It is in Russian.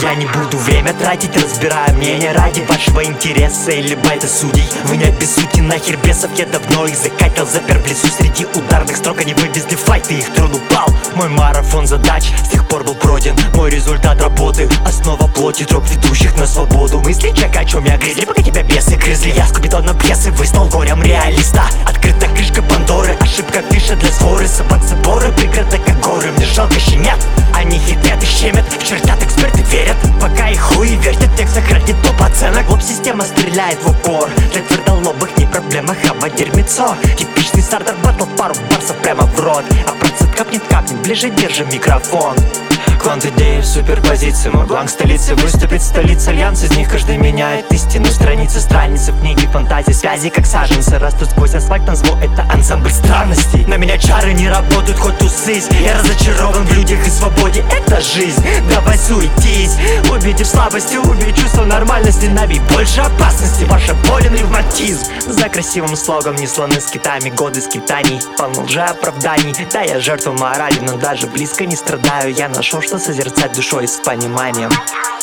Я не буду время тратить, разбирая мнение ради вашего интереса или байта судей. Вы не обессудьте нахер бесов, я давно их закатил. Запер в лесу среди ударных строк, они вывезли файт и их трон упал. Мой марафон задач с тех пор был пройден. Мой результат работы, основа плоти, троп ведущих на свободу. Мысли чек, о чем я грызли, пока тебя бесы грызли. Я скупидоном пьесы выстал горем реалиста. Открыта крышка Пандоры, ошибка фиша для своры. Собак заборы, преграда как горы, мне жалко щенят. Они хитрят и щемят, в чертят эксперты верят. Пока их хуи вертят, текстах ради топ оценок. Лоб-система стреляет в упор, для твердолобых не проблема, хава дерьмецо. Типичный стартер батл, пару барсов прямо в рот. А процент капнет, ближе держим микрофон. Квант идеи в суперпозиции, мой бланк столицы. Выступит столица, альянс из них каждый меняет истину. Страницы, страницы в книге фантазии, связи как саженцы растут сквозь асфальт, назло это ансамбль странностей. На меня чары не работают, хоть усысь. Я разочарован в людях и свободе, это жизнь. Давай суетись, увидишь слабости, убей чувство нормальности. Набей больше опасности, ваша болен ревматизм. За красивым слогом не слоны с китами, годы скитаний, полно лжеоправданий. Да, я жертва морали, но даже близко не страдаю. Я нашел, что созерцать душой с пониманием.